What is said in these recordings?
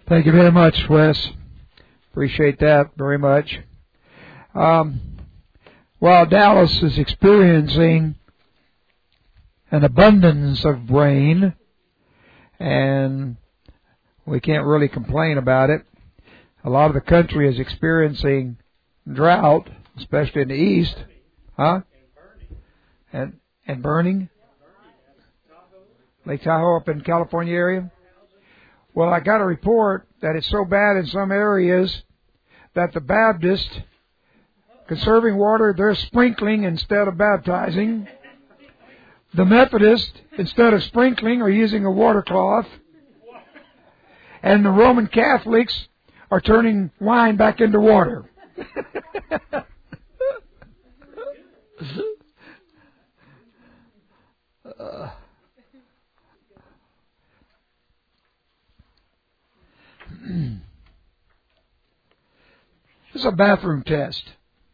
Thank you very much, Wes. Appreciate that very much. While Dallas is experiencing an abundance of rain, and we can't really complain about it, a lot of the country is experiencing drought, especially in the east. Huh? And burning? Lake Tahoe up in the California area? Well, I got a report that it's so bad in some areas that the Baptists, conserving water, they're sprinkling instead of baptizing. The Methodists, instead of sprinkling, are using a water cloth. And the Roman Catholics are turning wine back into water. This is a bathroom test.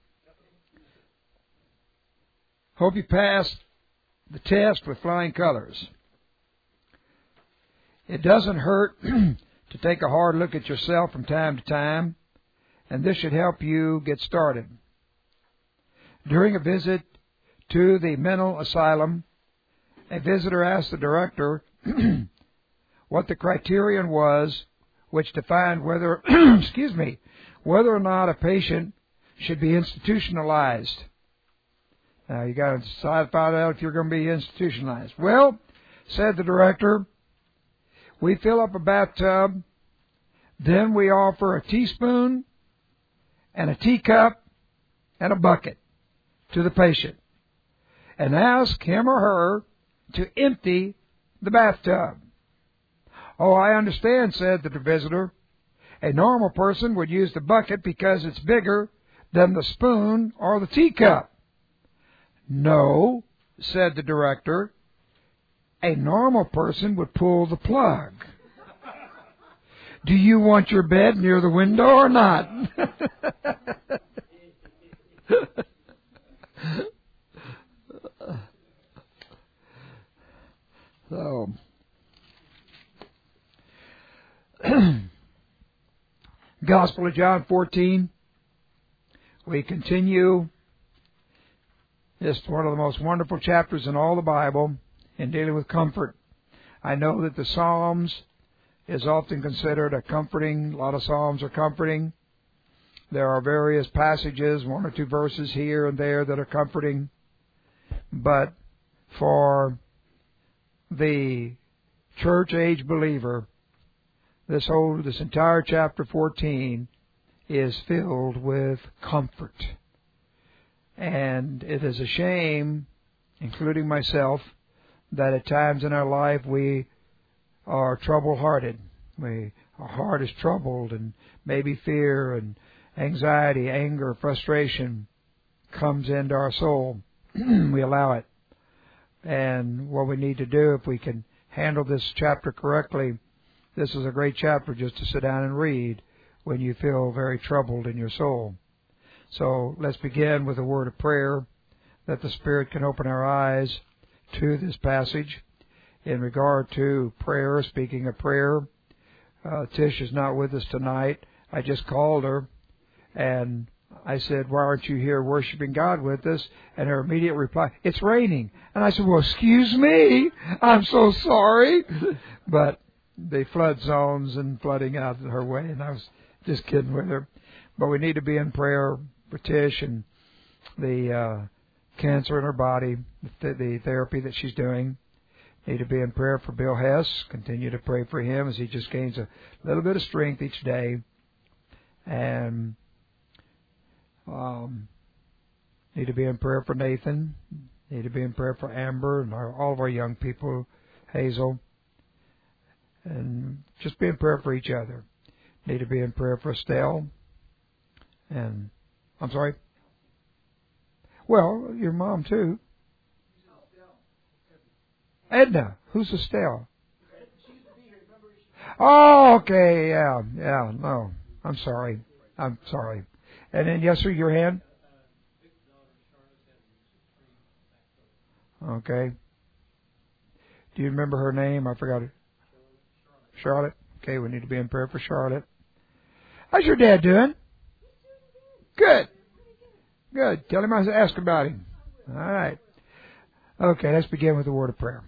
Hope you pass the test with flying colors. It doesn't hurt to take a hard look at yourself from time to time, and this should help you get started. During a visit to the mental asylum, a visitor asked the director what the criterion was which defined whether, whether or not a patient should be institutionalized. Now, you got to find out if you're going to be institutionalized. Well, said the director, we fill up a bathtub, then we offer a teaspoon and a teacup and a bucket to the patient and ask him or her to empty the bathtub. Oh, I understand, said the visitor. A normal person would use the bucket because it's bigger than the spoon or the teacup. No, said the director. A normal person would pull the plug. Do you want your bed near the window or not? So, Gospel of John 14. We continue. It's one of the most wonderful chapters in all the Bible in dealing with comfort. I know that the Psalms is often considered a comforting. A lot of Psalms are comforting. There are various passages, one or two verses here and there that are comforting. But for the church age believer, this entire chapter 14 is filled with comfort. And it is a shame, including myself, that at times in our life we are trouble-hearted. Our heart is troubled, and maybe fear and anxiety, anger, frustration comes into our soul. We allow it. And what we need to do, if we can handle this chapter correctly, this is a great chapter just to sit down and read when you feel very troubled in your soul. So let's begin with a word of prayer that the Spirit can open our eyes to this passage. In regard to prayer, speaking of prayer, Tish is not with us tonight. I just called her and I said, why aren't you here worshiping God with us? And her immediate reply, it's raining. And I said, well, excuse me. I'm so sorry. But the flood zones and flooding out her way, and I was just kidding with her. But we need to be in prayer for Tish and the cancer in her body, the therapy that she's doing. Need to be in prayer for Bill Hess. Continue to pray for him as he just gains a little bit of strength each day. And need to be in prayer for Nathan. Need to be in prayer for Amber and all of our young people, Hazel. And just be in prayer for each other. Need to be in prayer for Estelle. And, I'm sorry? Well, your mom too. Edna. Who's Estelle? Oh, okay, yeah, no. I'm sorry. And then, yes, sir, your hand? Okay. Do you remember her name? I forgot it. Charlotte? Okay, we need to be in prayer for Charlotte. How's your dad doing? Good. Good. Tell him I asked about him. All right. Okay, let's begin with a word of prayer.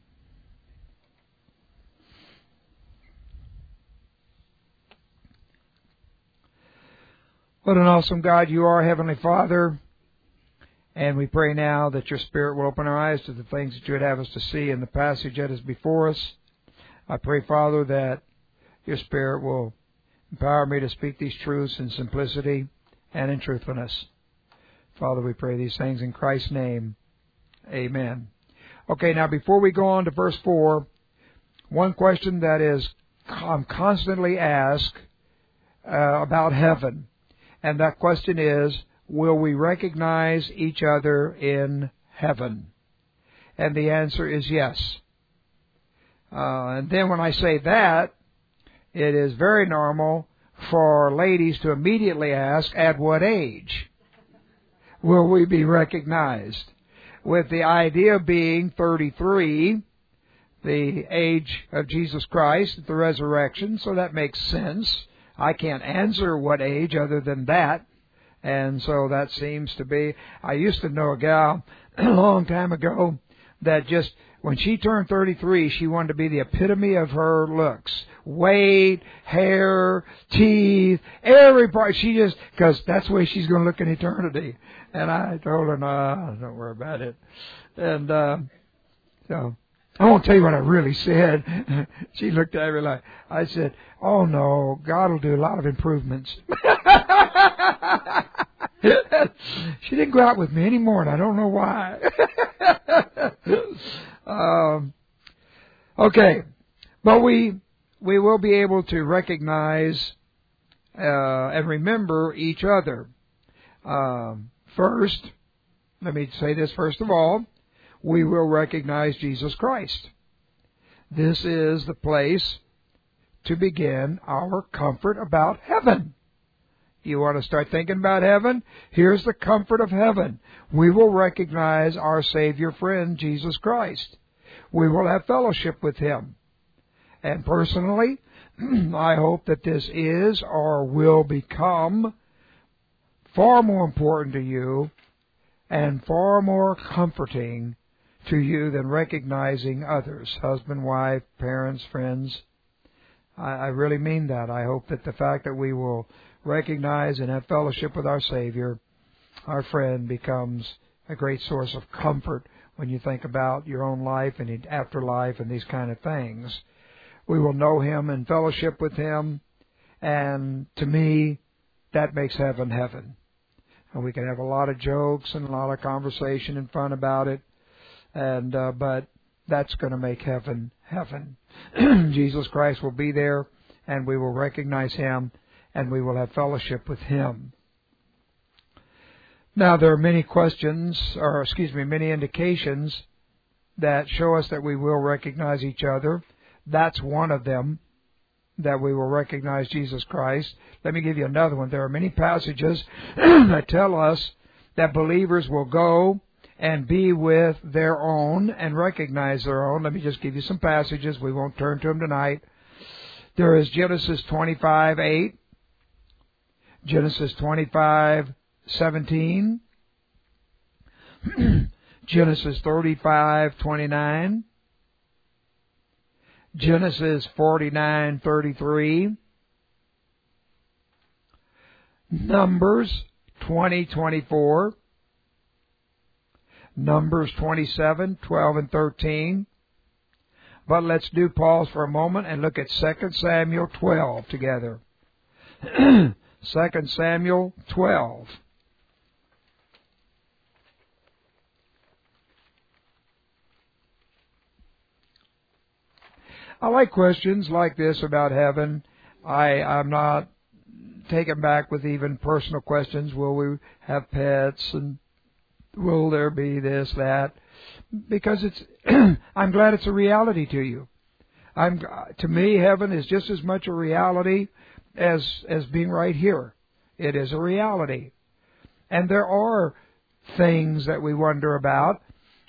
What an awesome God you are, Heavenly Father. And we pray now that your Spirit will open our eyes to the things that you would have us to see in the passage that is before us. I pray, Father, that your Spirit will empower me to speak these truths in simplicity and in truthfulness. Father, we pray these things in Christ's name. Amen. Okay, now before we go on to verse 4, one question that I'm constantly asked about heaven. And that question is, will we recognize each other in heaven? And the answer is yes. And then when I say that, it is very normal for ladies to immediately ask, at what age will we be recognized? With the idea being 33, the age of Jesus Christ at the resurrection, so that makes sense. I can't answer what age other than that. And so that seems to be, I used to know a gal a long time ago that just, when she turned 33, she wanted to be the epitome of her looks. Weight, hair, teeth, every part. She just, because that's the way she's going to look in eternity. And I told her, no, don't worry about it. And so I won't tell you what I really said. She looked at me like, I said, oh no, God will do a lot of improvements. She didn't go out with me anymore, and I don't know why. Okay, but we will be able to recognize and remember each other. First, let me say this first of all, we will recognize Jesus Christ. This is the place to begin our comfort about heaven. You want to start thinking about heaven? Here's the comfort of heaven. We will recognize our Savior friend, Jesus Christ. We will have fellowship with Him. And personally, I hope that this is or will become far more important to you and far more comforting to you than recognizing others, husband, wife, parents, friends. I really mean that. I hope that the fact that we will recognize and have fellowship with our Savior, our friend, becomes a great source of comfort when you think about your own life and afterlife and these kind of things. We will know Him and fellowship with Him, and to me, that makes heaven heaven. And we can have a lot of jokes and a lot of conversation and fun about it, and but that's going to make heaven heaven. Jesus Christ will be there, and we will recognize Him, and we will have fellowship with Him. Now, there are many many indications that show us that we will recognize each other. That's one of them, that we will recognize Jesus Christ. Let me give you another one. There are many passages that tell us that believers will go and be with their own and recognize their own. Let me just give you some passages. We won't turn to them tonight. There is Genesis 25:8, Genesis 25:17, Genesis 35:29, Genesis 49:33, Numbers 20:24, Numbers 27:12 and 13. But let's do pause for a moment and look at 2 Samuel 12 together. 2 Samuel 12. I like questions like this about heaven. I'm not taken back with even personal questions. Will we have pets? And will there be this, that? Because it's, I'm glad it's a reality to you. To me, heaven is just as much a reality as being right here. It is a reality. And there are things that we wonder about.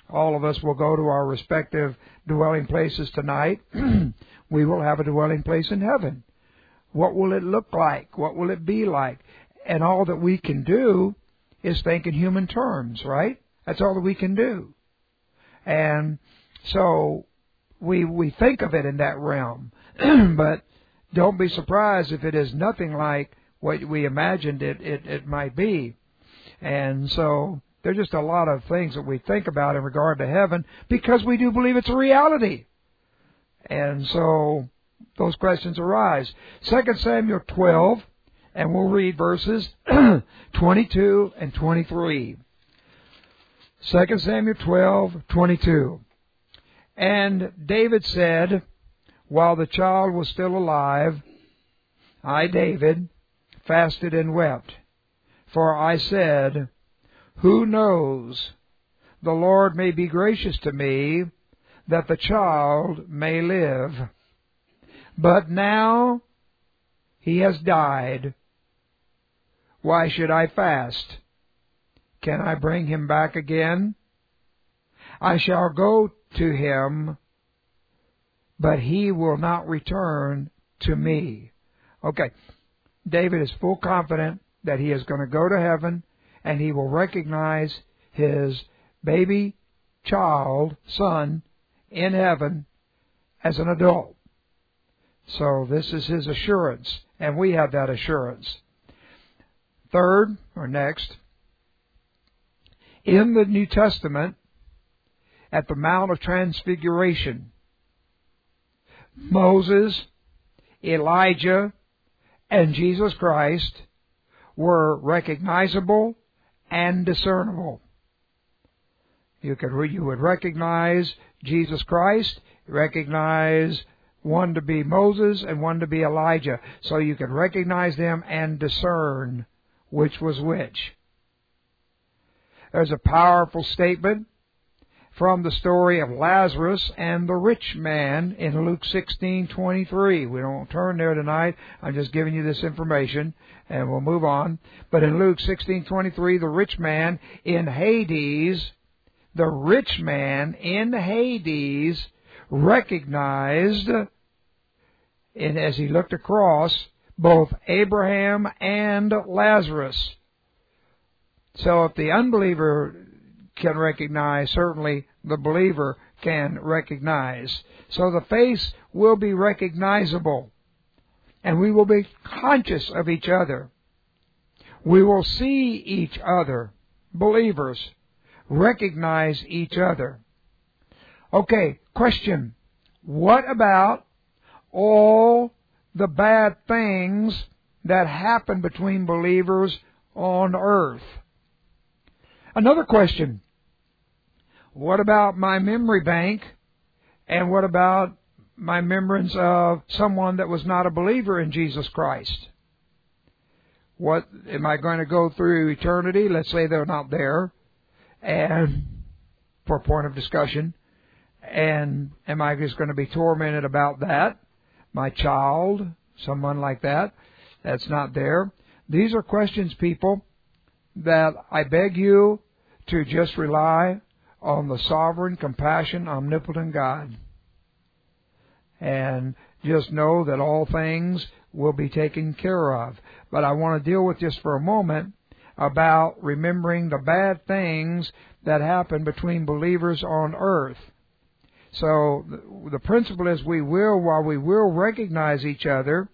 all of us will go to our respective dwelling places tonight. We will have a dwelling place in heaven. What will it look like? What will it be like? And all that we can do is think in human terms, right? That's all that we can do. And so we think of it in that realm. But don't be surprised if it is nothing like what we imagined it might be. And so there's just a lot of things that we think about in regard to heaven because we do believe it's a reality. And so those questions arise. 2 Samuel 12, and we'll read verses 22 and 23. 2 Samuel 12:22. And David said, while the child was still alive, I, David, fasted and wept. For I said, who knows? The Lord may be gracious to me, that the child may live. But now he has died. Why should I fast? Can I bring him back again? I shall go to him, but he will not return to me. Okay, David is full confident that he is going to go to heaven, and he will recognize his baby child, son, in heaven as an adult. So this is his assurance, and we have that assurance. Third, or next, in the New Testament, at the Mount of Transfiguration, Moses, Elijah, and Jesus Christ were recognizable and discernible. You would recognize Jesus Christ, recognize one to be Moses and one to be Elijah. So you could recognize them and discern which was which. There's a powerful statement from the story of Lazarus and the rich man in Luke 16:23. We don't turn there tonight. I'm just giving you this information, and we'll move on. But in Luke 16:23, the rich man in Hades, recognized, and as he looked across, both Abraham and Lazarus. So if the unbeliever can recognize, certainly the believer can recognize. So the face will be recognizable, and we will be conscious of each other. We will see each other, believers, recognize each other. Okay, question. What about all the bad things that happen between believers on earth? Another question. What about my memory bank? And what about my remembrance of someone that was not a believer in Jesus Christ? What am I going to go through eternity? Let's say they're not there, and for a point of discussion. And am I just going to be tormented about that? My child, someone like that, that's not there. These are questions, people, that I beg you to just rely on the sovereign, compassionate, omnipotent God. And just know that all things will be taken care of. But I want to deal with just for a moment about remembering the bad things that happen between believers on earth. So the principle is while we will recognize each other,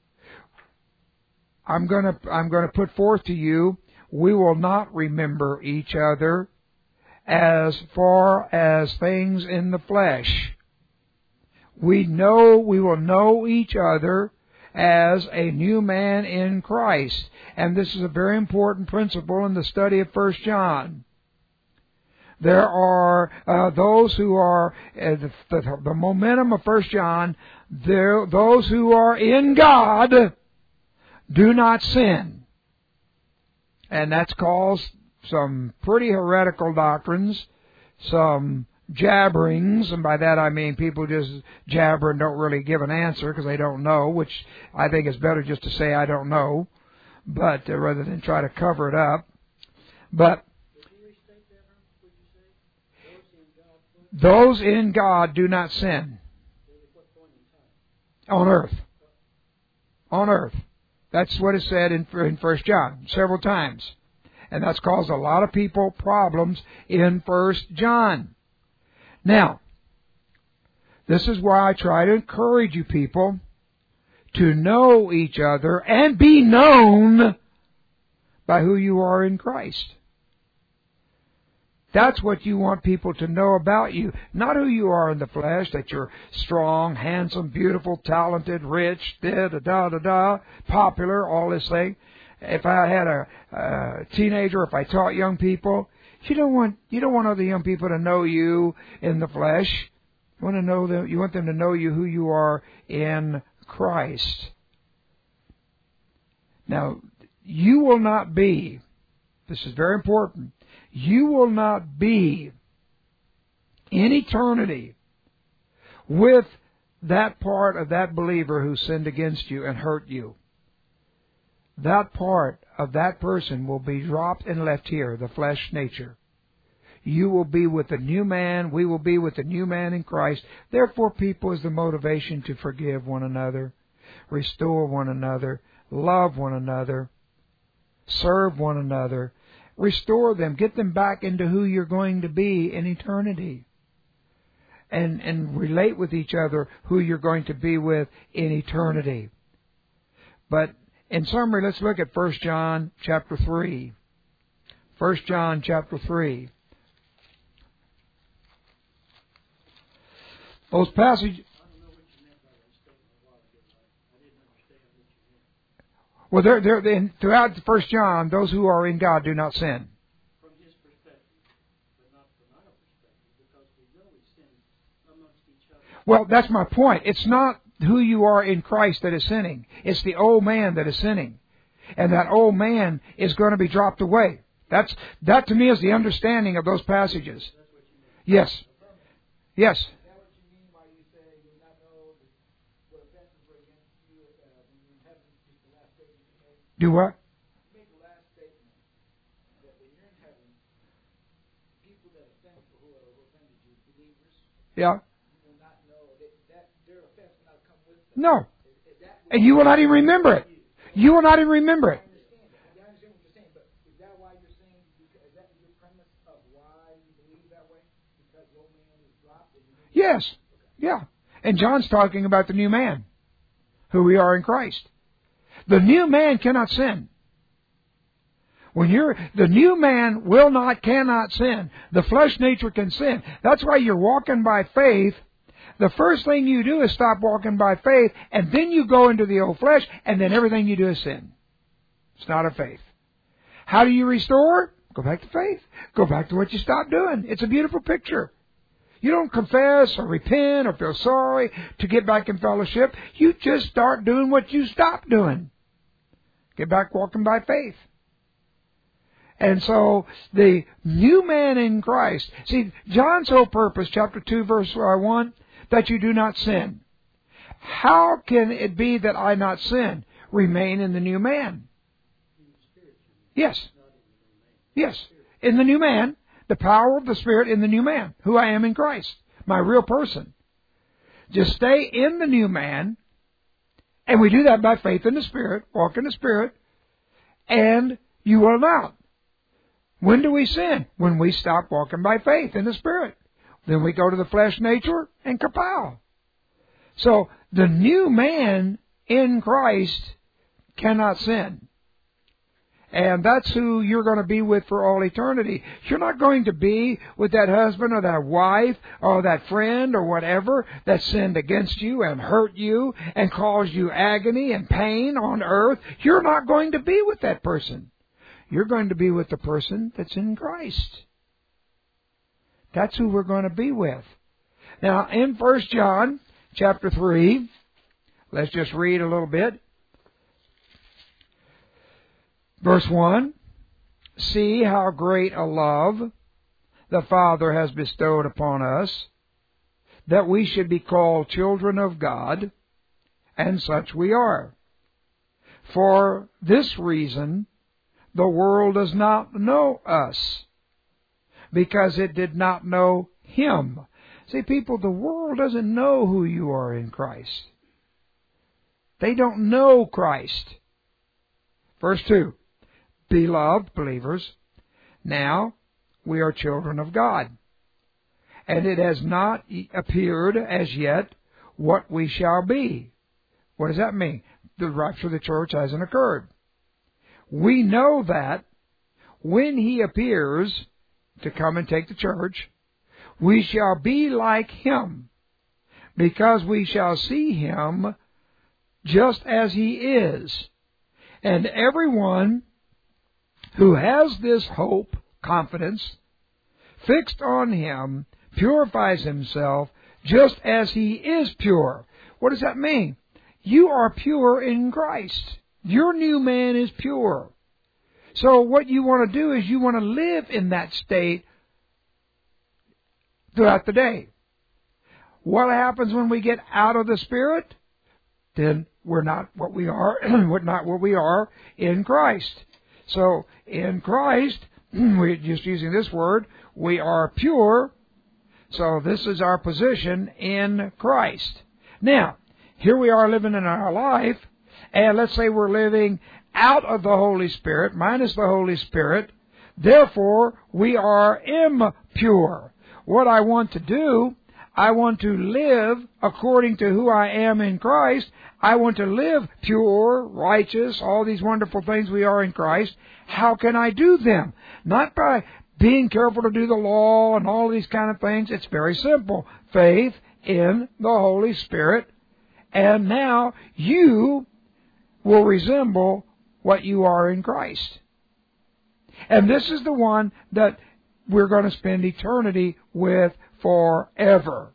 I'm going to put forth to you, we will not remember each other as far as things in the flesh. We will know each other as a new man in Christ. And this is a very important principle in the study of 1 John. There are those who are, the momentum of 1 John, those who are in God do not sin. And that's caused some pretty heretical doctrines, some jabberings, and by that I mean people just jabber and don't really give an answer because they don't know, which I think is better just to say I don't know, but rather than try to cover it up. But Those in God do not sin. On earth. On earth. That's what is said in 1 John several times. And that's caused a lot of people problems in 1 John. Now, this is why I try to encourage you people to know each other and be known by who you are in Christ. That's what you want people to know about you. Not who you are in the flesh, that you're strong, handsome, beautiful, talented, rich, popular, all this thing. If I had a teenager, if I taught young people, you don't want other young people to know you in the flesh. You want them to know you who you are in Christ. Now, you will not be, this is very important, you will not be in eternity with that part of that believer who sinned against you and hurt you. That part of that person will be dropped and left here, the flesh nature. You will be with the new man. We will be with the new man in Christ. Therefore, people is the motivation to forgive one another, restore one another, love one another, serve one another, restore them, get them back into who you're going to be in eternity. And relate with each other who you're going to be with in eternity. But in summary, let's look at 1 John chapter 3. 1 John chapter 3. Those passages. Well, throughout 1 John, those who are in God do not sin. From his perspective, but not from our perspective, because we know we sin amongst each other. Well, that's my point. It's not who you are in Christ that is sinning. It's the old man that is sinning. And that old man is going to be dropped away. That to me is the understanding of those passages. Yes. Yes. Do what? You made the last statement that when you're in heaven, people that offend who offended you, believers, yeah, you will not know that their offense will not come with them. No. And you will not even remember it. You will not even remember it. I understand what you're saying, but is that why you're saying, is that your premise of why you believe that way? Because the old man is dropped? Yes. Yeah. And John's talking about the new man, who we are in Christ. The new man cannot sin. The new man cannot sin. The flesh nature can sin. That's why you're walking by faith. The first thing you do is stop walking by faith, and then you go into the old flesh, and then everything you do is sin. It's not of faith. How do you restore? Go back to faith. Go back to what you stopped doing. It's a beautiful picture. You don't confess or repent or feel sorry to get back in fellowship. You just start doing what you stopped doing. Get back walking by faith. And so, the new man in Christ. See, John's whole purpose, chapter 2, verse 1, that you do not sin. How can it be that I not sin? Remain in the new man. Yes. Yes. In the new man. The power of the Spirit in the new man. Who I am in Christ. My real person. Just stay in the new man. And we do that by faith in the Spirit. Walk in the Spirit. And you will not. When do we sin? When we stop walking by faith in the Spirit. Then we go to the flesh nature and kapow. So, the new man in Christ cannot sin. And that's who you're going to be with for all eternity. You're not going to be with that husband or that wife or that friend or whatever that sinned against you and hurt you and caused you agony and pain on earth. You're not going to be with that person. You're going to be with the person that's in Christ. That's who we're going to be with. Now, in 1 John chapter 3, let's just read a little bit. Verse 1, see how great a love the Father has bestowed upon us, that we should be called children of God, and such we are. For this reason, the world does not know us, because it did not know Him. See, people, the world doesn't know who you are in Christ. They don't know Christ. Verse 2. Beloved believers, now we are children of God, and it has not appeared as yet what we shall be. What does that mean? The rapture of the church hasn't occurred. We know that when He appears to come and take the church, we shall be like Him, because we shall see Him just as He is. And everyone who has this hope, confidence, fixed on Him, purifies himself just as He is pure. What does that mean? You are pure in Christ. Your new man is pure. So what you want to do is you want to live in that state throughout the day. What happens when we get out of the Spirit? Then we're not what we are, we're not what we are in Christ. So in Christ, we're just using this word, we are pure. So this is our position in Christ. Now, here we are living in our life, and let's say we're living out of the Holy Spirit, minus the Holy Spirit. Therefore, we are impure. What I want to do, I want to live according to who I am in Christ. I want to live pure, righteous, all these wonderful things we are in Christ. How can I do them? Not by being careful to do the law and all these kind of things. It's very simple. Faith in the Holy Spirit. And now you will resemble what you are in Christ. And this is the one that we're going to spend eternity with forever.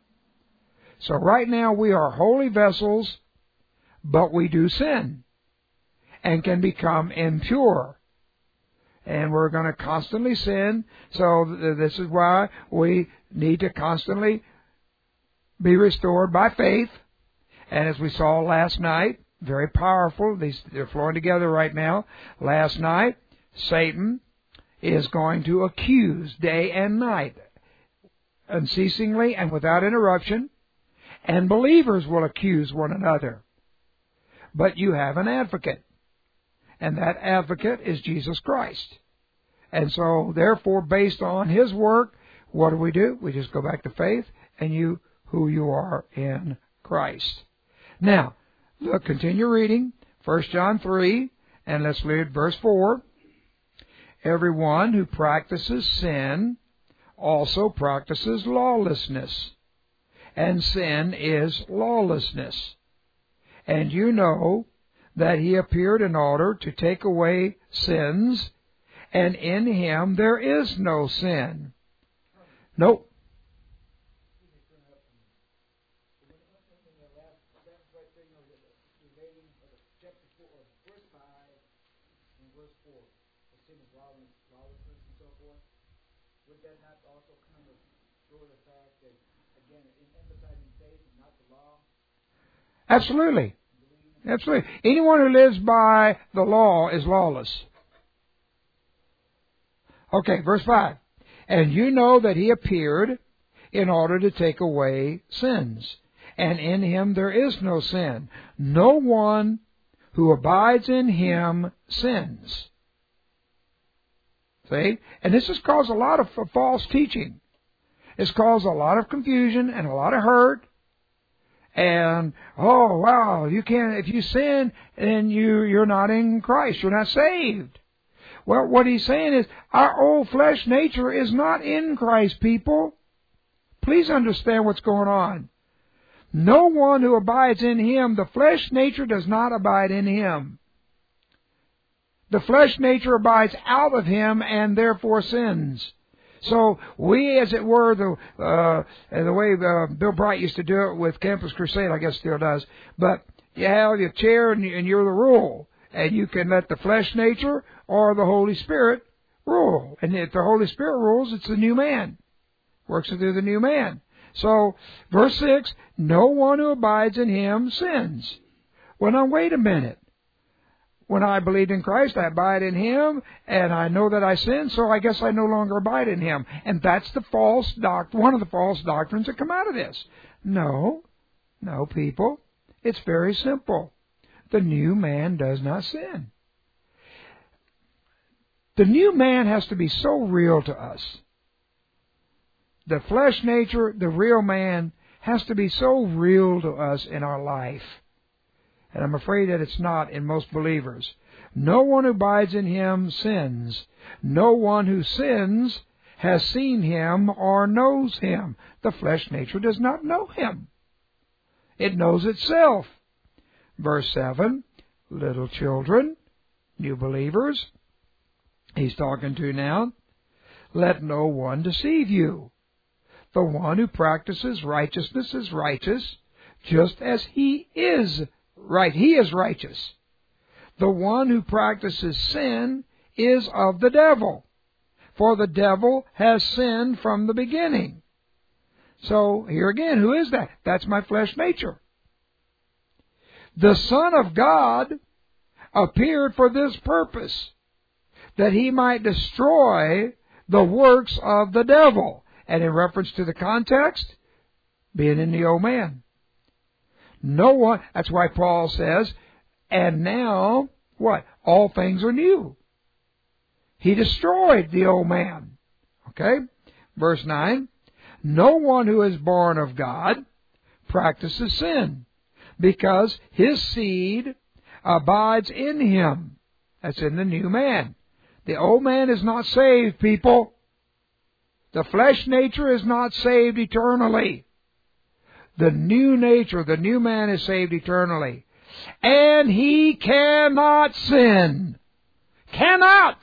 So right now we are holy vessels, but we do sin and can become impure. And we're going to constantly sin. So this is why we need to constantly be restored by faith. And as we saw last night, very powerful. They're flowing together right now. Last night, Satan is going to accuse day and night, unceasingly and without interruption. And believers will accuse one another. But you have an advocate. And that advocate is Jesus Christ. And so, therefore, based on His work, what do? We just go back to faith and who you are in Christ. Now, look, continue reading 1 John 3, and let's read verse 4. Everyone who practices sin also practices lawlessness, and sin is lawlessness. And you know that He appeared in order to take away sins, and in Him there is no sin. Nope. Would that not also kind of show the fact that, again, in emphasizing faith and not the law? Absolutely. Absolutely. Anyone who lives by the law is lawless. Okay, verse 5. And you know that He appeared in order to take away sins, and in Him there is no sin. No one who abides in Him sins. See? And this has caused a lot of false teaching. It's caused a lot of confusion and a lot of hurt. And, oh, wow, you can't, if you sin, then you're not in Christ. You're not saved. Well, what he's saying is, our old flesh nature is not in Christ, people. Please understand what's going on. No one who abides in Him, the flesh nature does not abide in Him. The flesh nature abides out of Him and therefore sins. So we, as it were, the way Bill Bright used to do it with Campus Crusade, I guess still does, but you have your chair and you're the rule. And you can let the flesh nature or the Holy Spirit rule. And if the Holy Spirit rules, it's the new man. Works through the new man. So, verse 6, no one who abides in Him sins. Well, now, wait a minute. when I believed in Christ, I abide in Him, and I know that I sin, so I guess I no longer abide in Him. And that's the one of the false doctrines that come out of this. No, people. It's very simple. The new man does not sin. The new man has to be so real to us. The flesh nature, the real man, has to be so real to us in our life. And I'm afraid that it's not in most believers. No one who abides in Him sins. No one who sins has seen Him or knows Him. The flesh nature does not know Him. It knows itself. Verse 7, little children, new believers, he's talking to now, let no one deceive you. The one who practices righteousness is righteous, just as he is right. He is righteous. The one who practices sin is of the devil, for the devil has sinned from the beginning. So, here again, who is that? That's my flesh nature. The Son of God appeared for this purpose, that He might destroy the works of the devil. And in reference to the context, being in the old man. No one, that's why Paul says, and now, what? All things are new. He destroyed the old man. Okay? Verse 9, no one who is born of God practices sin, because his seed abides in him. That's in the new man. The old man is not saved, people. The flesh nature is not saved eternally. The new nature, the new man is saved eternally. And he cannot sin. Cannot.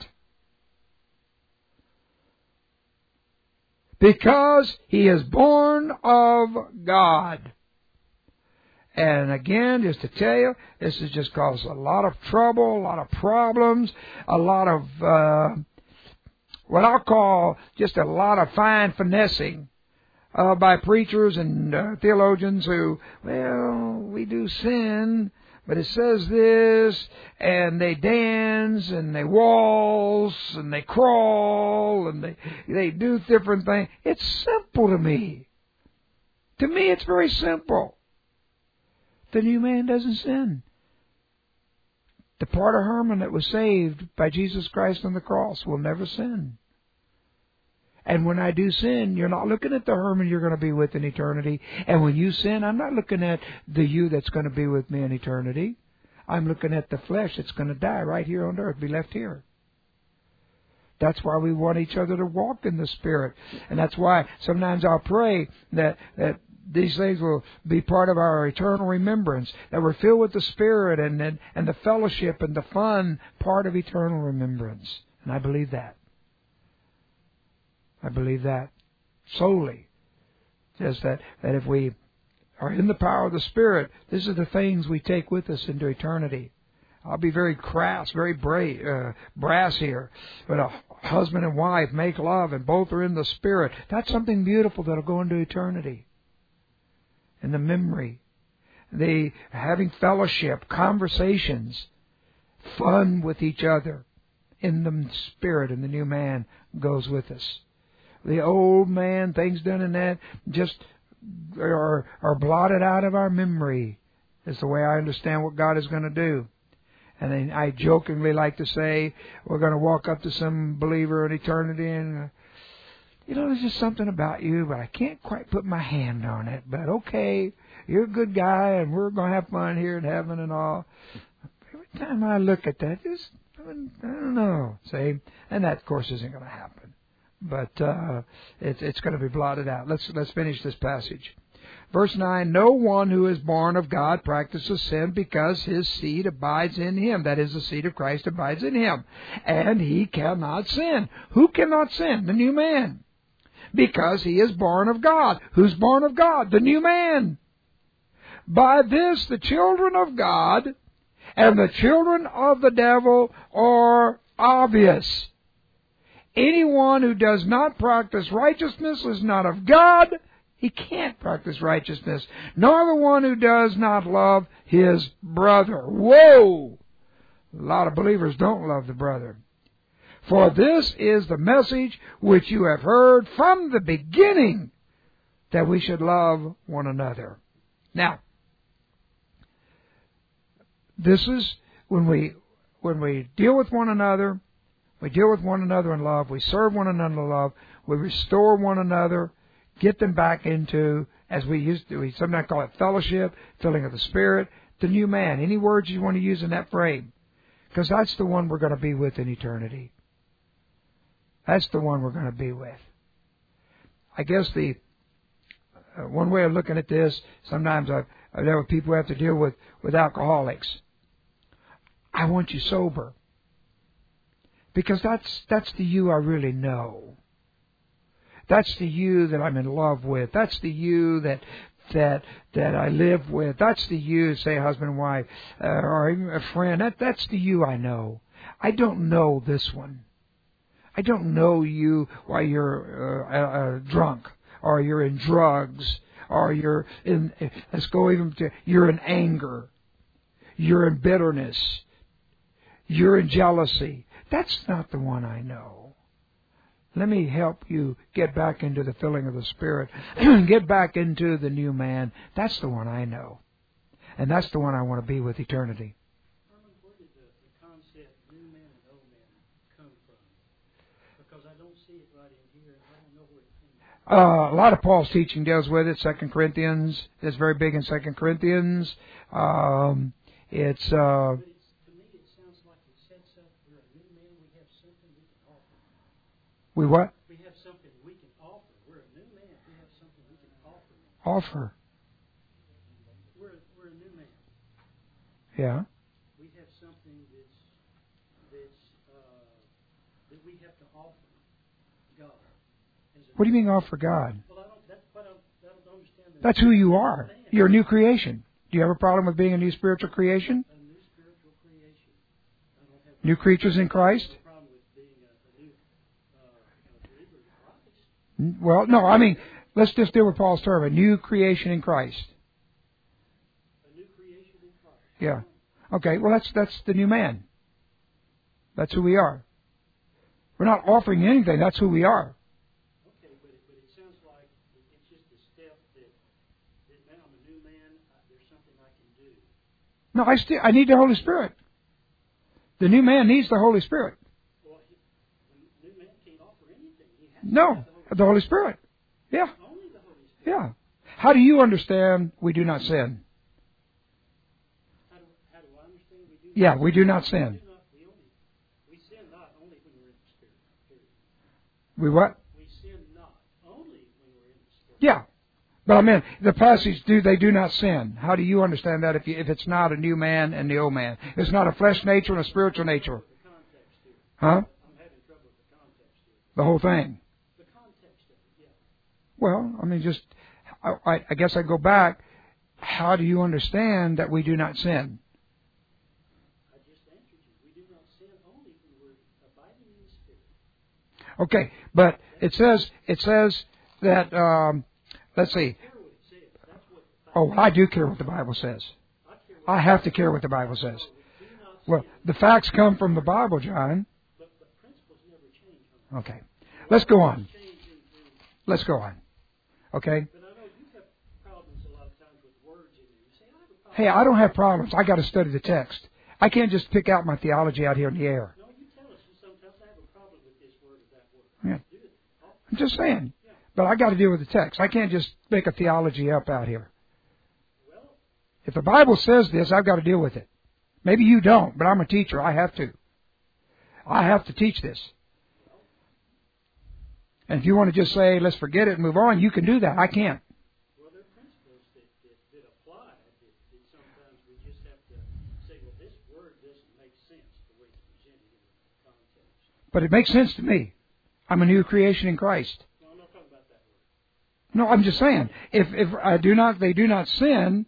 Because he is born of God. And again, just to tell you, this has just caused a lot of trouble, a lot of problems, a lot of what I'll call just a lot of fine finessing by preachers and theologians who, well, we do sin, but it says this, and they dance, and they waltz, and they crawl, and they do different things. It's simple to me. To me, it's very simple. The new man doesn't sin. The part of Herman that was saved by Jesus Christ on the cross will never sin. And when I do sin, you're not looking at the Herman you're going to be with in eternity. And when you sin, I'm not looking at the you that's going to be with me in eternity. I'm looking at the flesh that's going to die right here on earth, be left here. That's why we want each other to walk in the Spirit. And that's why sometimes I'll pray that these things will be part of our eternal remembrance, that we're filled with the Spirit and the fellowship and the fun part of eternal remembrance. And I believe that. I believe that solely. Just that if we are in the power of the Spirit, these are the things we take with us into eternity. I'll be very crass, very brass here. But a husband and wife make love and both are in the Spirit. That's something beautiful that'll go into eternity. And the memory, the having fellowship, conversations, fun with each other in the Spirit, and the new man goes with us. The old man, things done in that, just are blotted out of our memory. Is the way I understand what God is going to do. And then I jokingly like to say, we're going to walk up to some believer in eternity and, there's just something about you, but I can't quite put my hand on it. But okay, you're a good guy, and we're going to have fun here in heaven and all. Every time I look at that, I don't know. See? And that, of course, isn't going to happen. But it's going to be blotted out. Let's finish this passage. Verse 9, no one who is born of God practices sin, because his seed abides in him. That is, the seed of Christ abides in him. And he cannot sin. Who cannot sin? The new man. Because he is born of God. Who's born of God? The new man. By this the children of God and the children of the devil are obvious. Anyone who does not practice righteousness is not of God. He can't practice righteousness. Nor the one who does not love his brother. Whoa! A lot of believers don't love the brother. For this is the message which you have heard from the beginning, that we should love one another. Now, this is when we deal with one another, we deal with one another in love, we serve one another in love, we restore one another, get them back into, as we sometimes call it fellowship, filling of the Spirit, the new man. Any words you want to use in that frame? Because that's the one we're going to be with in eternity. That's the one we're going to be with. I guess the one way of looking at this, sometimes I know people have to deal with alcoholics. I want you sober. Because that's the you I really know. That's the you that I'm in love with. That's the you that I live with. That's the you, say husband and wife, or even a friend. That's the you I know. I don't know this one. I don't know you while you're drunk, or you're in drugs, or you're in, let's go even to, you're in anger, you're in bitterness, you're in jealousy. That's not the one I know. Let me help you get back into the filling of the Spirit, get back into the new man. That's the one I know. And that's the one I want to be with eternity. Where did the concept new man and old man come from? Because I don't see it right in here, and I don't know where it came from. A lot of Paul's teaching deals with it. 2 Corinthians. It's very big in 2 Corinthians. But to me, it sounds like it sets up, we're a new man, we have something we can offer. We what? We have something we can offer. We're a new man, we have something we can offer. Offer. We're a new man. Yeah. We have something that we have to offer God. What do you mean offer God? Well, I don't understand that. That's who you are. You're a new creation. Do you have a problem with being a new spiritual creation? A new spiritual creation. I don't have New creatures in Christ? a problem with being a new believer in Christ. Well, no, I mean, let's just deal with Paul's term, a new creation in Christ. A new creation in Christ. Yeah. Okay, well, that's the new man. That's who we are. We're not offering anything. That's who we are. Okay, but it sounds like it's just a step that now I'm a new man, there's something I can do. No, I need the Holy Spirit. The new man needs the Holy Spirit. Well, the new man can't offer anything. He has to No, have the Holy Spirit. Yeah, only the Holy Spirit. yeah. How do you understand we do not sin? How do I understand we do? Yeah, we do not sin. We sin not only when we're in the Spirit. Period. We what? We sin not only when we're in the Spirit. Yeah. But I mean, the passage, they do not sin. How do you understand that if it's not a new man and the old man? It's not a flesh nature and a spiritual nature. The context here. Huh? I'm having trouble with the context here. The whole thing. The context of it, yeah. Well, I mean, just, I guess I go back. How do you understand that we do not sin? I just answered you. We do not sin only when we're abiding in the Spirit. Okay, but it says that, let's see. Care what it says. That's what Oh, I do care what the Bible says. I care what I have to care what the Bible says. we do not Well, sin, the facts come from the Bible, John. but principles never change. Huh? Okay. Let's go on. Change in Let's go on. Okay? but I know you have problems a lot of times with words in there. You say, I have a problem. Hey, I don't have problems. I got to study the text. I can't just pick out my theology out here in the air. No, you tell us. Sometimes I have a problem with this word or that word. Yeah. Do it. I'm just saying. But I got to deal with the text. I can't just make a theology up out here. Well, If the Bible says this, I've got to deal with it. Maybe you don't, but I'm a teacher. I have to. I have to teach this. And if you want to just say, let's forget it and move on, you can do that. I can't. well, there are principles that apply that sometimes we just have to say, well, this word doesn't make sense the way it's presented in the context. But it makes sense to me. I'm a new creation in Christ. No, I'm not talking about that word. No, I'm just saying, if they do not sin,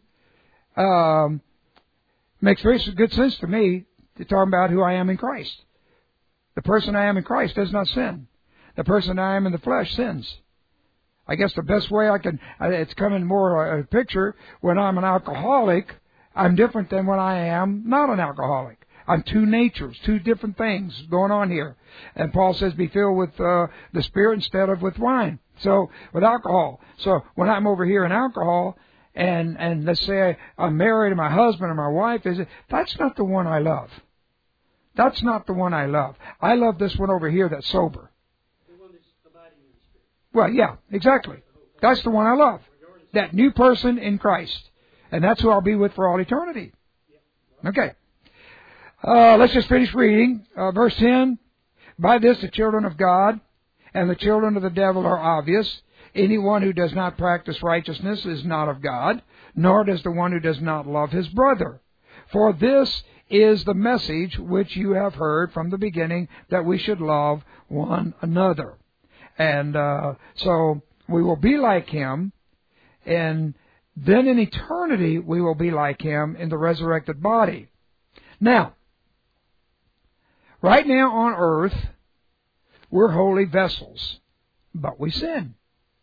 makes very good sense to me to talk about who I am in Christ. The person I am in Christ does not sin. The person I am in the flesh sins. I guess the best way it's coming more a picture when I'm an alcoholic, I'm different than when I am not an alcoholic. I'm two natures, two different things going on here. And Paul says be filled with the Spirit instead of with wine. So, with alcohol. So, when I'm over here in alcohol, and let's say I'm married and my husband or my wife that's not the one I love. That's not the one I love. I love this one over here that's sober. The one that's abiding in the Spirit. Well, yeah, exactly. That's the one I love. That new person in Christ. And that's who I'll be with for all eternity. Okay. Let's just finish reading. Verse 10. By this the children of God and the children of the devil are obvious. Anyone who does not practice righteousness is not of God, nor does the one who does not love his brother. For this is the message which you have heard from the beginning, that we should love one another. And so we will be like Him, and then in eternity we will be like Him in the resurrected body. Now, right now on earth, we're holy vessels, but we sin.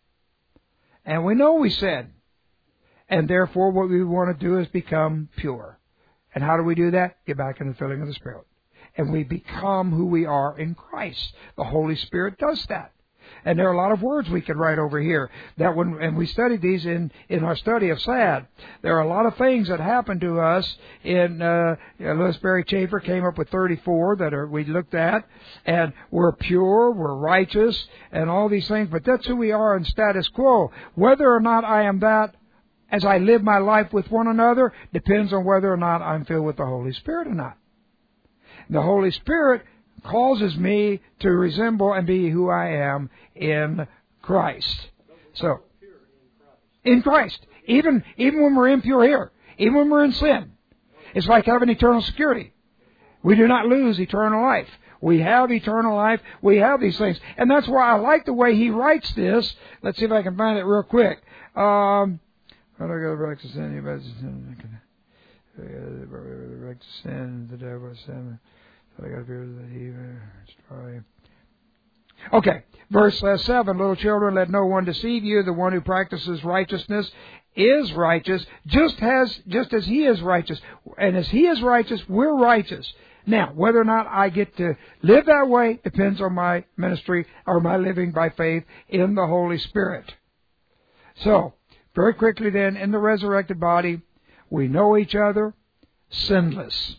And we know we sin. And therefore what we want to do is become pure. And how do we do that? Get back in the filling of the Spirit. And we become who we are in Christ. The Holy Spirit does that. And there are a lot of words we could write over here. And we studied these in our study of SAD. There are a lot of things that happen to us Louis Berry Chafer came up with 34 that we looked at. And we're pure, we're righteous, and all these things. But that's who we are in status quo. Whether or not I am that as I live my life with one another depends on whether or not I'm filled with the Holy Spirit or not. The Holy Spirit causes me to resemble and be who I am in Christ. So, in Christ. Even when we're impure here. Even when we're in sin. It's like having eternal security. We do not lose eternal life. We have eternal life. We have these things. And that's why I like the way he writes this. Let's see if I can find it real quick. How do I go back to sin? Back to sin. The devil sin. Okay, verse 7, little children, let no one deceive you. The one who practices righteousness is righteous, just as he is righteous. And as he is righteous, we're righteous. Now, whether or not I get to live that way depends on my ministry or my living by faith in the Holy Spirit. So, very quickly then, in the resurrected body, we know each other, sinless.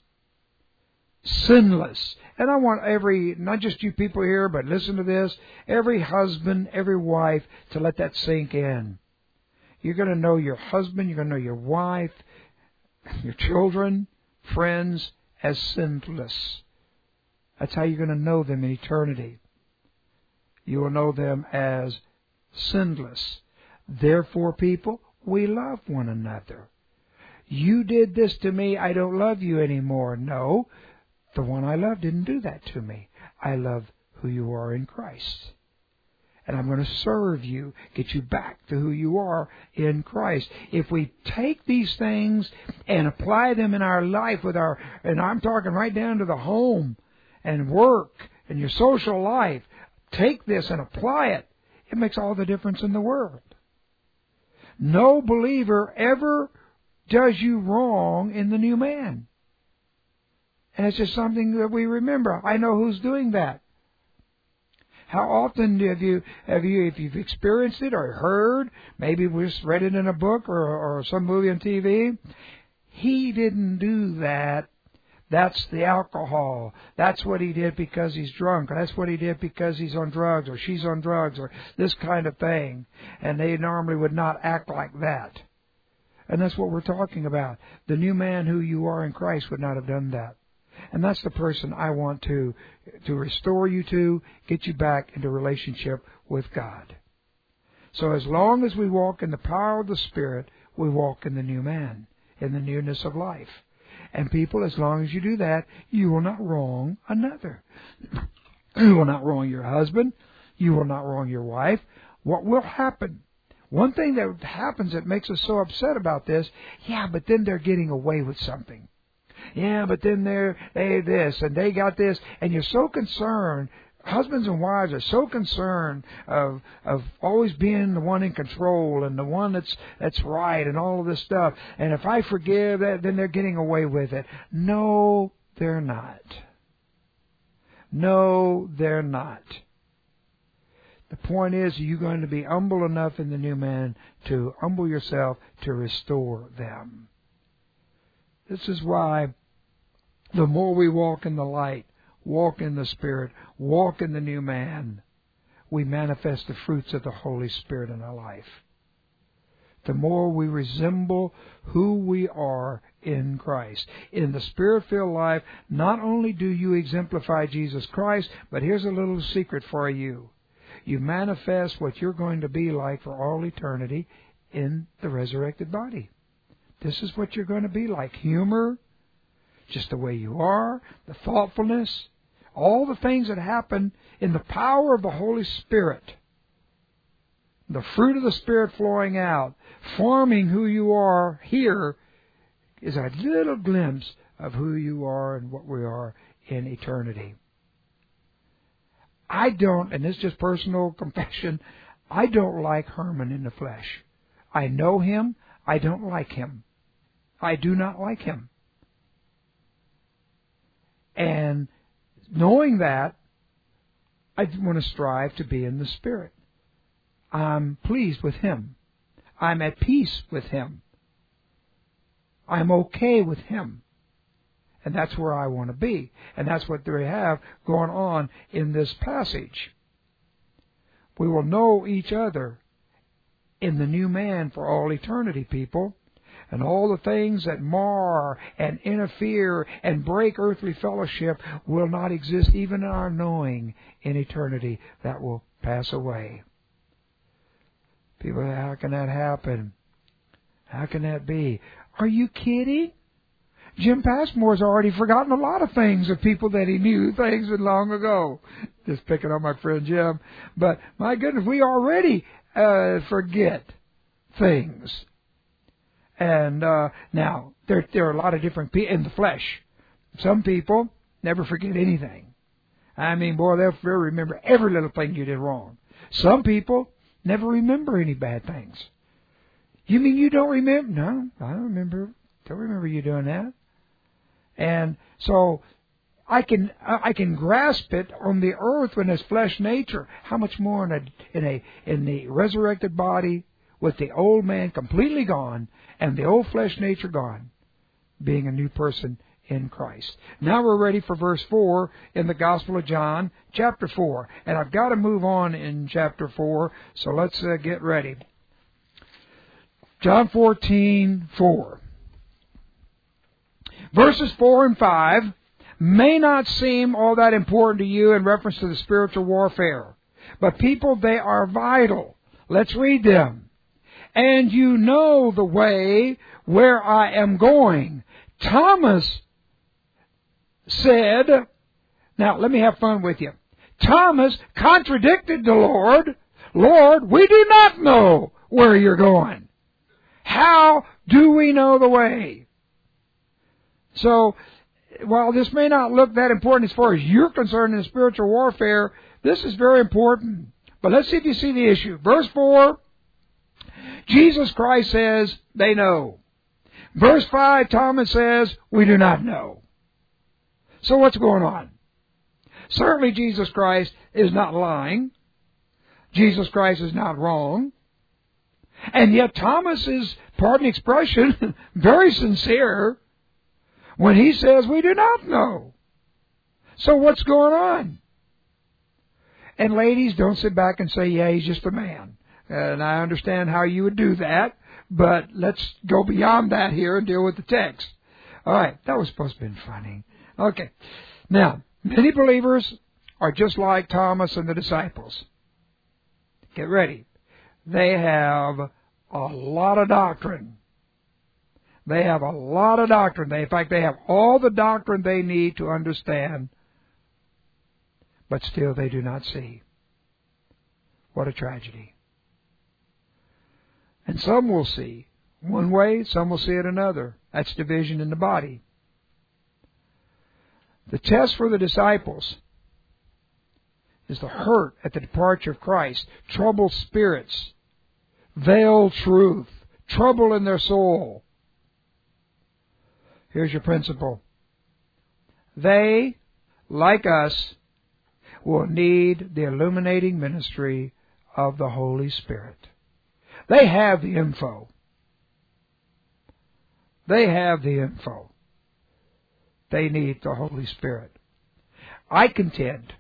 Sinless. And I want not just you people here, but listen to this, every husband, every wife, to let that sink in. You're going to know your husband, you're going to know your wife, your children, friends, as sinless. That's how you're going to know them in eternity. You will know them as sinless. Therefore, people, we love one another. You did this to me, I don't love you anymore. No. The one I love didn't do that to me. I love who you are in Christ. And I'm going to serve you, get you back to who you are in Christ. If we take these things and apply them in our life and I'm talking right down to the home and work and your social life, take this and apply it. It makes all the difference in the world. No believer ever does you wrong in the new man. And it's just something that we remember. I know who's doing that. How often have you, if you've experienced it or heard, maybe we just read it in a book or some movie on TV, he didn't do that. That's the alcohol. That's what he did because he's drunk. Or that's what he did because he's on drugs or she's on drugs or this kind of thing. And they normally would not act like that. And that's what we're talking about. The new man who you are in Christ would not have done that. And that's the person I want to restore you to, get you back into relationship with God. So as long as we walk in the power of the Spirit, we walk in the new man, in the newness of life. And people, as long as you do that, you will not wrong another. You will not wrong your husband. You will not wrong your wife. What will happen? One thing that happens that makes us so upset about this, but then they're getting away with something. Yeah, but then they this and they got this, and you're so concerned. Husbands and wives are so concerned of always being the one in control and the one that's right and all of this stuff. And if I forgive that, then they're getting away with it. No, they're not. No, they're not. The point is, you're going to be humble enough in the new man to humble yourself to restore them. This is why the more we walk in the light, walk in the Spirit, walk in the new man, we manifest the fruits of the Holy Spirit in our life. The more we resemble who we are in Christ. In the Spirit-filled life, not only do you exemplify Jesus Christ, but here's a little secret for you. You manifest what you're going to be like for all eternity in the resurrected body. This is what you're going to be like. Humor, just the way you are, the thoughtfulness, all the things that happen in the power of the Holy Spirit. The fruit of the Spirit flowing out, forming who you are here, is a little glimpse of who you are and what we are in eternity. I don't, and this is just personal confession, I don't like Herman in the flesh. I know him. I don't like him. I do not like him. And knowing that, I want to strive to be in the Spirit. I'm pleased with him. I'm at peace with him. I'm okay with him. And that's where I want to be. And that's what they have going on in this passage. We will know each other in the new man for all eternity, people. And all the things that mar and interfere and break earthly fellowship will not exist even in our knowing in eternity. That will pass away. People, how can that happen? How can that be? Are you kidding? Jim Passmore's already forgotten a lot of things of people that he knew things long ago. Just picking on my friend Jim. But my goodness, we already forget things. And now, there are a lot of different people in the flesh. Some people never forget anything. I mean, boy, they'll remember every little thing you did wrong. Some people never remember any bad things. You mean you don't remember? No, I don't remember. Don't remember you doing that. And so I can grasp it on the earth in its flesh nature. How much more in the resurrected body with the old man completely gone and the old flesh nature gone, being a new person in Christ. Now we're ready for verse 4 in the Gospel of John, chapter 4. And I've got to move on in chapter 4, so let's get ready. John 14:4. Verses 4 and 5 may not seem all that important to you in reference to the spiritual warfare. But people, they are vital. Let's read them. And you know the way where I am going. Thomas said, now let me have fun with you. Thomas contradicted the Lord. Lord, we do not know where you're going. How do we know the way? So, while this may not look that important as far as you're concerned in spiritual warfare, this is very important. But let's see if you see the issue. Verse 4, Jesus Christ says, they know. Verse 5, Thomas says, we do not know. So what's going on? Certainly Jesus Christ is not lying. Jesus Christ is not wrong. And yet Thomas is, pardon the expression, very sincere when he says, we do not know. So what's going on? And ladies, don't sit back and say, yeah, he's just a man. And I understand how you would do that, but let's go beyond that here and deal with the text. All right, that was supposed to have been funny. Okay, now, many believers are just like Thomas and the disciples. Get ready. They have a lot of doctrine. They have a lot of doctrine. In fact, they have all the doctrine they need to understand, but still they do not see. What a tragedy. And some will see one way, some will see it another. That's division in the body. The test for the disciples is the hurt at the departure of Christ, troubled spirits, veiled truth, trouble in their soul. Here's your principle. they, like us, will need the illuminating ministry of the Holy Spirit. They have the info. They have the info. They need the Holy Spirit. I contend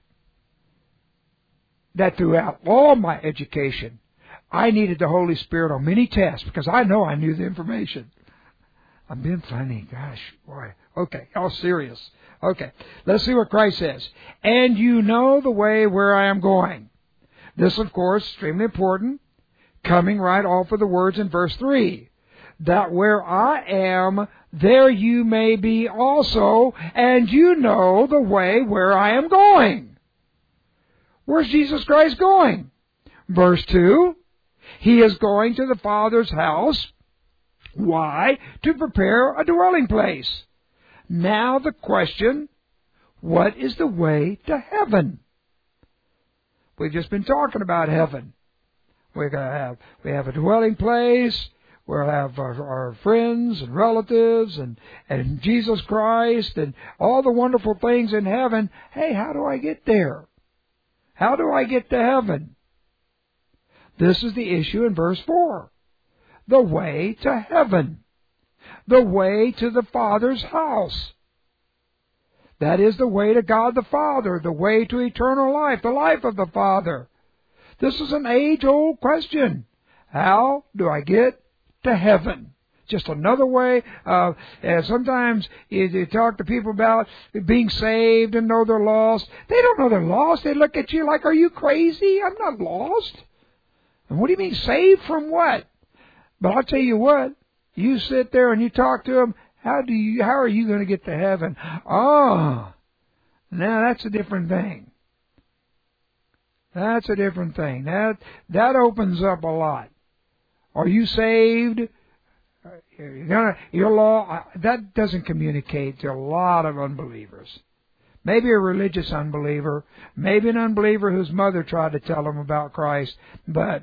that throughout all my education, I needed the Holy Spirit on many tests because I know I knew the information. I'm being funny. Gosh, boy. Okay, all serious. Okay, let's see what Christ says. And you know the way where I am going. This, of course, extremely important, coming right off of the words in verse 3. That where I am, there you may be also, and you know the way where I am going. Where's Jesus Christ going? Verse 2, He is going to the Father's house. Why? To prepare a dwelling place. Now the question, what is the way to heaven? We've just been talking about heaven. We have a dwelling place. We'll have our friends and relatives and Jesus Christ and all the wonderful things in heaven. Hey, how do I get there? How do I get to heaven? This is the issue in verse 4. The way to heaven. The way to the Father's house. That is the way to God the Father, the way to eternal life, the life of the Father. This is an age-old question. How do I get to heaven? Just another way. Sometimes you talk to people about being saved and know they're lost. They don't know they're lost. They look at you like, are you crazy? I'm not lost. And what do you mean, saved from what? But I'll tell you what, you sit there and you talk to them, how are you going to get to heaven? Oh, now that's a different thing. That's a different thing. That opens up a lot. Are you saved? Your law, that doesn't communicate to a lot of unbelievers. Maybe a religious unbeliever, maybe an unbeliever whose mother tried to tell him about Christ, but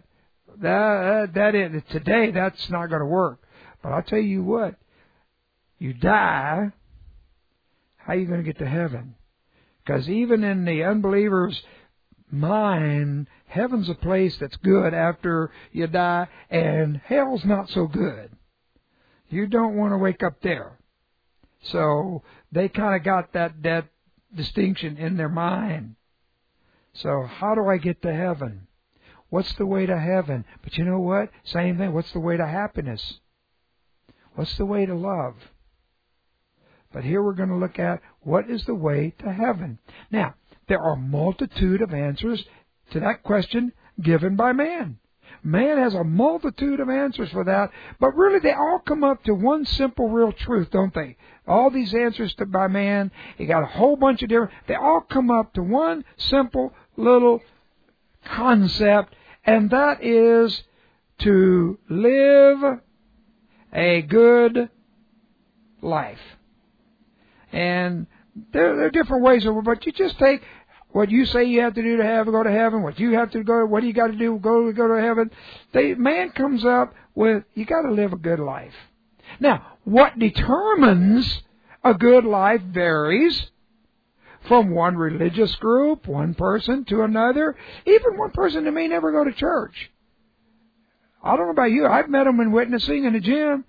today that's not going to work. But I'll tell you what, you die, how are you going to get to heaven? Because even in the unbeliever's mind, heaven's a place that's good after you die, and hell's not so good. You don't want to wake up there. So they kind of got that distinction in their mind. So how do I get to heaven? What's the way to heaven? But you know what? Same thing. What's the way to happiness? What's the way to love? But here we're going to look at what is the way to heaven. Now, there are a multitude of answers to that question given by man. Man has a multitude of answers for that, but really they all come up to one simple real truth, don't they? All these answers by man, you got a whole bunch of different, they all come up to one simple little concept, and that is to live a good life. And there are different ways of it, but you just take what you say you have to do to go to heaven, what you have to go, what do you got to do go to heaven? Man comes up with, you got to live a good life. Now, what determines a good life varies from one religious group, one person to another, even one person that may never go to church. I don't know about you. I've met them in witnessing in the gym.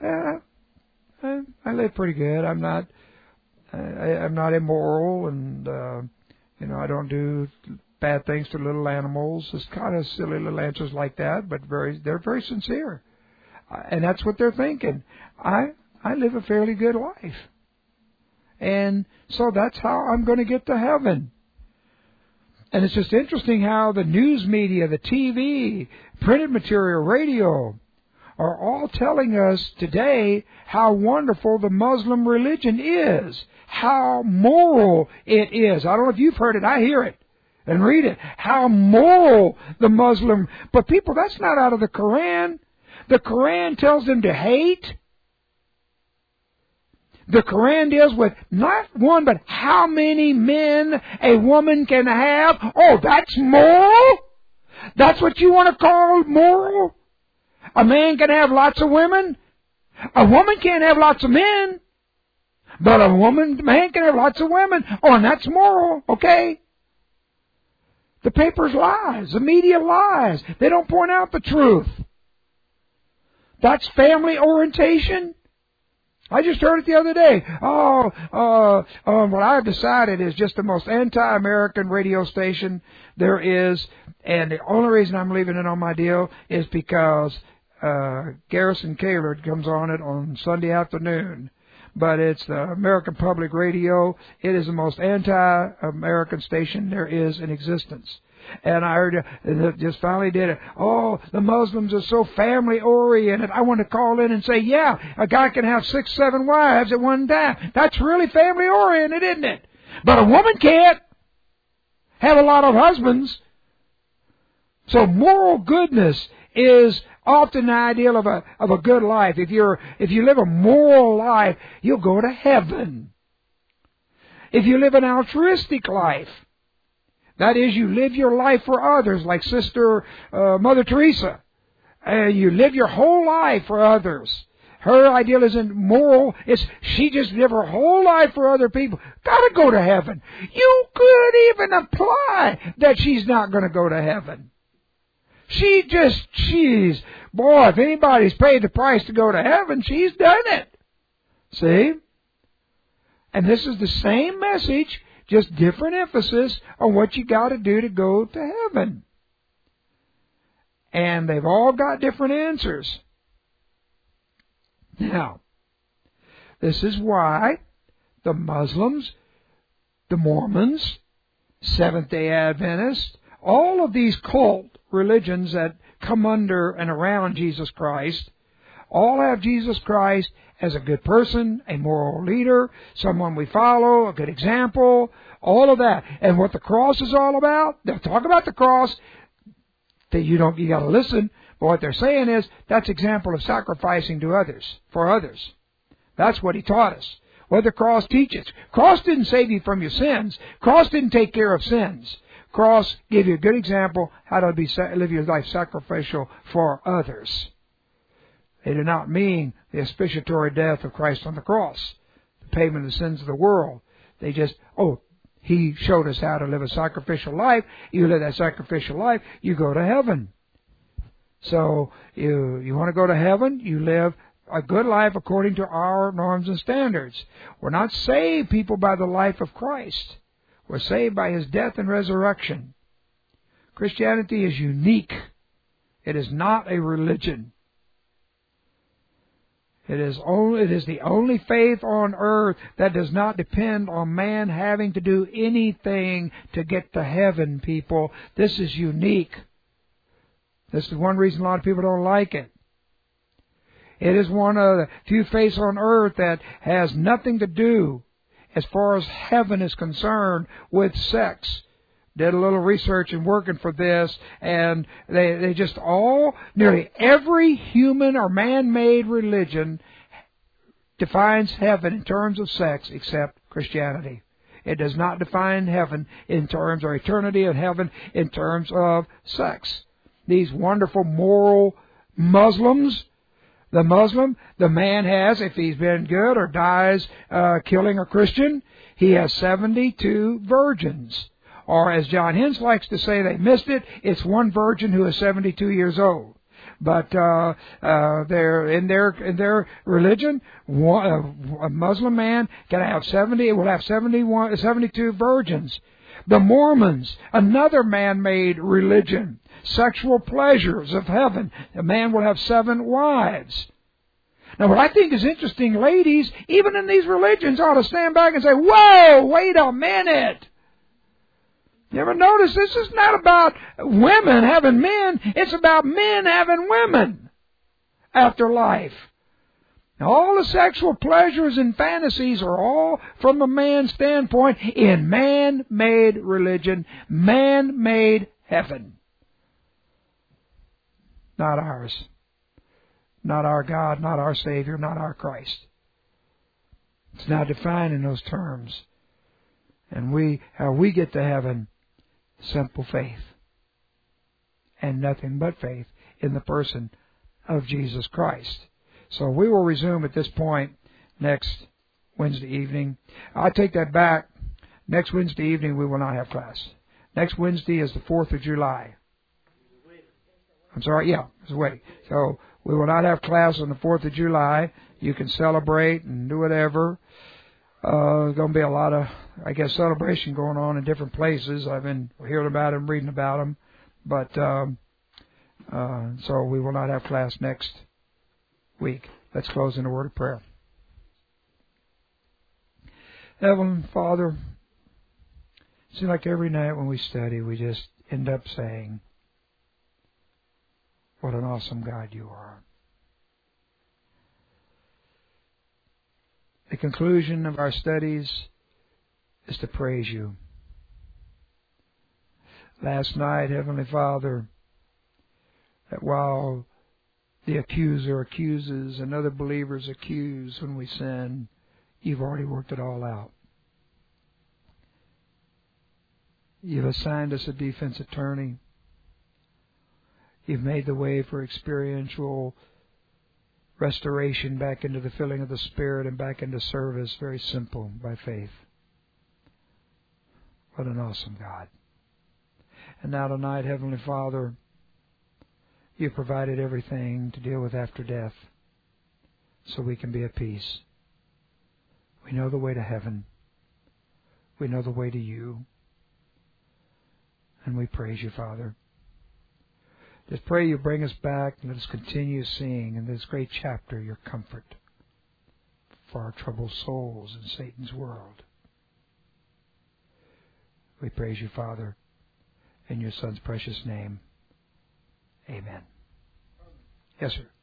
I live pretty good. I'm not immoral, and I don't do bad things to little animals. It's kind of silly little answers like that, but they're very sincere, and that's what they're thinking. I live a fairly good life, and so that's how I'm going to get to heaven. And it's just interesting how the news media, the TV, printed material, radio, are all telling us today how wonderful the Muslim religion is, how moral it is. I don't know if you've heard it. I hear it and read it. How moral the Muslim. But people, that's not out of the Quran. The Quran tells them to hate. The Quran deals with not one, but how many men a woman can have. Oh, that's moral? That's what you want to call moral? A man can have lots of women. A woman can't have lots of men. But a man can have lots of women. Oh, and that's moral, okay? The papers lies. The media lies. They don't point out the truth. That's family orientation. I just heard it the other day. What I've decided is just the most anti-American radio station there is. And the only reason I'm leaving it on my deal is because Garrison Kaylor comes on it on Sunday afternoon. But it's the American Public Radio. It is the most anti-American station there is in existence. And I heard it just finally did it. Oh, the Muslims are so family-oriented. I want to call in and say, yeah, a guy can have 6, 7 wives at one time. That's really family-oriented, isn't it? But a woman can't have a lot of husbands. So moral goodness is often the ideal of a good life. If you live a moral life, you'll go to heaven. If you live an altruistic life, that is, you live your life for others, like Mother Teresa. You live your whole life for others. Her ideal isn't moral. She just lived her whole life for other people. Gotta go to heaven. You could even imply that she's not going to go to heaven. Boy, if anybody's paid the price to go to heaven, she's done it. See? And this is the same message, just different emphasis on what you got to do to go to heaven. And they've all got different answers. Now, this is why the Muslims, the Mormons, Seventh-day Adventists, all of these cult religions that come under and around Jesus Christ, all have Jesus Christ as a good person, a moral leader, someone we follow, a good example, all of that. And what the cross is all about, they'll talk about the cross, that you got to listen, but what they're saying is, that's example of sacrificing to others, for others. That's what he taught us. What the cross teaches. Cross didn't save you from your sins. Cross didn't take care of sins. Cross gave you a good example how to live your life sacrificial for others. They do not mean the expiatory death of Christ on the cross, the payment of the sins of the world. They just, He showed us how to live a sacrificial life. You live that sacrificial life, you go to heaven. So you want to go to heaven, you live a good life according to our norms and standards. We're not saved, people, by the life of Christ. We're saved by His death and resurrection. Christianity is unique. It is not a religion. It is the only faith on earth that does not depend on man having to do anything to get to heaven, people. This is unique. This is one reason a lot of people don't like it. It is one of the few faiths on earth that has nothing to do, as far as heaven is concerned, with sex. Did a little research and working for this, and they just nearly every human or man-made religion defines heaven in terms of sex except Christianity. It does not define heaven in terms, or eternity of heaven in terms of sex. These wonderful moral Muslims, the man has, if he's been good or dies killing a Christian, he has 72 virgins. Or as John Hens likes to say, they missed it, it's one virgin who is 72 years old. But they're in their religion, a Muslim man will have 72 virgins. The Mormons, another man-made religion, sexual pleasures of heaven. A man will have 7 wives. Now, what I think is interesting, ladies, even in these religions, ought to stand back and say, whoa, wait a minute. You ever notice this is not about women having men, it's about men having women after life. Now, all the sexual pleasures and fantasies are all from a man's standpoint in man-made religion, man-made heaven. Not ours. Not our God, not our Savior, not our Christ. It's not defined in those terms. And how we get to heaven, simple faith. And nothing but faith in the person of Jesus Christ. So we will resume at this point next Wednesday evening. I'll take that back. Next Wednesday evening we will not have class. Next Wednesday is the 4th of July. I'm sorry, yeah, it's a wedding. So we will not have class on the 4th of July. You can celebrate and do whatever. There's going to be a lot of, I guess, celebration going on in different places. I've been hearing about them, reading about them. But so we will not have class next week. Let's close in a word of prayer. Heavenly Father, it seems like every night when we study, we just end up saying, what an awesome God you are. The conclusion of our studies is to praise you. Last night, Heavenly Father, that while the accuser accuses and other believers accuse when we sin, you've already worked it all out. You've assigned us a defense attorney. You've made the way for experiential restoration back into the filling of the Spirit and back into service, very simple, by faith. What an awesome God. And now tonight, Heavenly Father, you've provided everything to deal with after death so we can be at peace. We know the way to heaven. We know the way to you. And we praise you, Father. Just pray you bring us back and let us continue seeing in this great chapter your comfort for our troubled souls in Satan's world. We praise you, Father, in your Son's precious name. Amen. Yes, sir.